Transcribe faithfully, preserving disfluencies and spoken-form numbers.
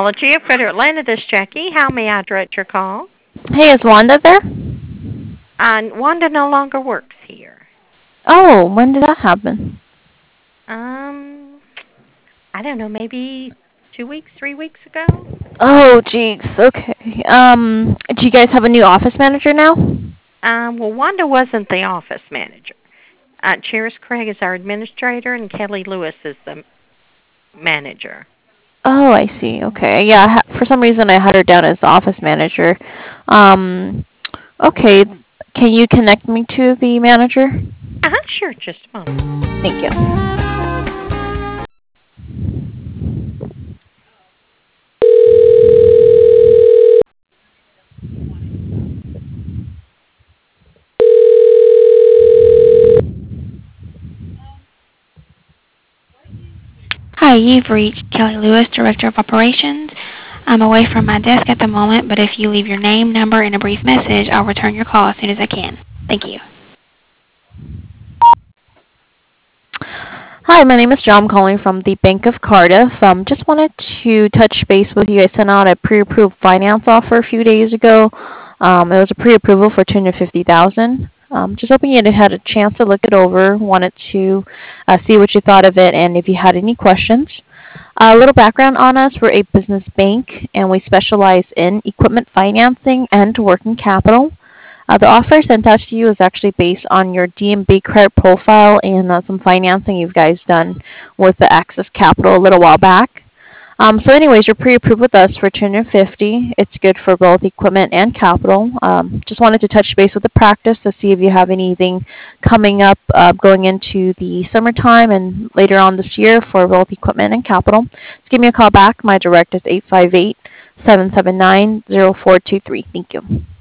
Technology of Greater Atlanta, this is Jackie. How may I direct your call? Hey, is Wanda there? Uh, Wanda no longer works here. Oh, when did that happen? Um, I don't know, maybe two weeks, three weeks ago? Oh, jeez. Okay. Um, do you guys have a new office manager now? Um, well, Wanda wasn't the office manager. Uh, Cheris Craig is our administrator, and Kelly Lewis is the manager. Oh, I see. Okay. Yeah, I ha- for some reason I had her down as the office manager. Um, okay. Can you connect me to the manager? Uh-huh, sure, just a moment. Thank you. Hi, you've reached Kelly Lewis, Director of Operations. I'm away from my desk at the moment, but if you leave your name, number, and a brief message, I'll return your call as soon as I can. Thank you. Hi, my name is John. I'm calling from the Bank of Cardiff. Um, just wanted to touch base with you. I sent out a pre-approved finance offer a few days ago. Um, it was a pre-approval for two hundred fifty thousand dollars. Um, just hoping you had a chance to look it over. Wanted to uh, see what you thought of it and if you had any questions. A little background on us. We're a business bank, and we specialize in equipment financing and working capital. Uh, the offer sent out to you is actually based on your D M B credit profile and uh, some financing you guys done with the Access Capital a little while back. Um, so anyways, you're pre-approved with us for two hundred fifty. It's good for both equipment and capital. Um, just wanted to touch base with the practice to see if you have anything coming up uh, going into the summertime and later on this year for both equipment and capital. Just give me a call back. My direct is eight five eight, seven seven nine, zero four two three. Thank you.